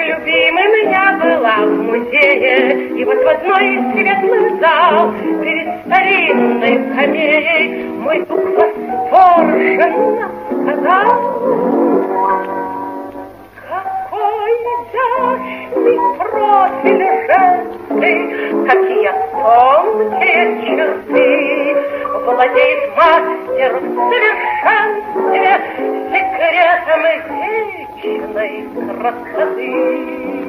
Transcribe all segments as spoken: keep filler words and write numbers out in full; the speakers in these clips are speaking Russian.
любимым я была в музее, и вот в одной из светлых зал перед старинной скамеей мой дух восторженно сказал: какой изящный профиль женский, какие тонкие черты, владеет мастер в совершенстве секретом вечной красоты.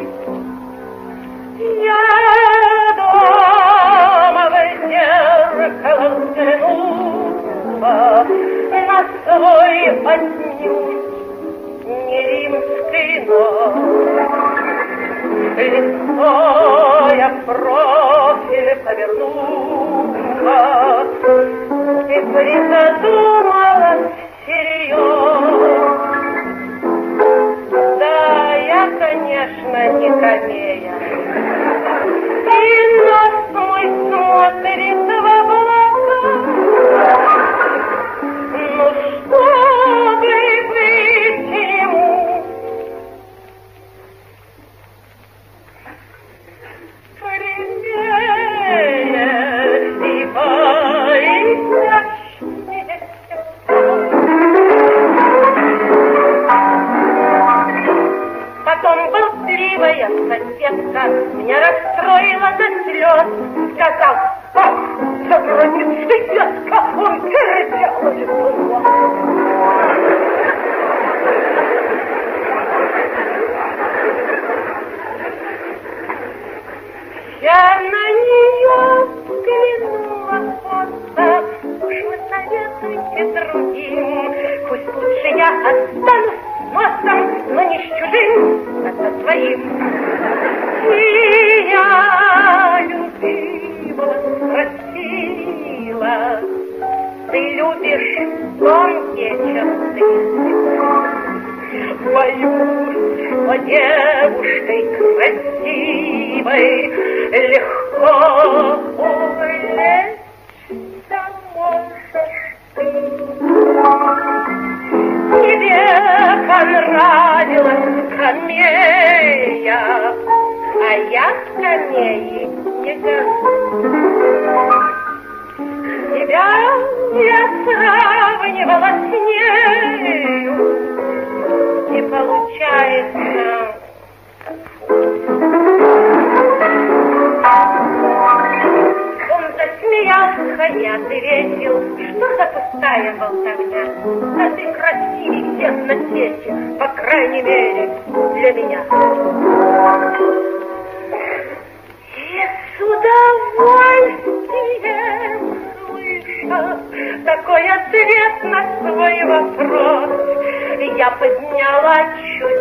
Я дома в зеркало взглянула на свой отнюдь не римский нос. Лицо я в профиль повернула и призадумалась всерьез. Да, я, конечно, не камея, и нос мой смотрит в облака. Ну, чтобы быть ему прямее и поизящнее. Потом болтливая соседка меня расстроила до слез. Сказал: ах, за границей детка, он переделает его. Я на нее взглянула просто, уж вы советуйте другим. Пусть лучше я останусь носом, но не с чужим, а со своим. И я любила, спросила: ты любишь тонкие черты? Боюсь, что девушкой красивой легко увлечься можешь ты. Тебе понравилась скамея, а я скамеи не гожусь. Тебя я сравнивала с нею, и получается... Он засмеялся и ответил: что за пустая болтовня? Да ты красивее всех на свете, по крайней мере, для меня. И с удовольствием слыша такой ответ на свой вопрос, я подняла чуть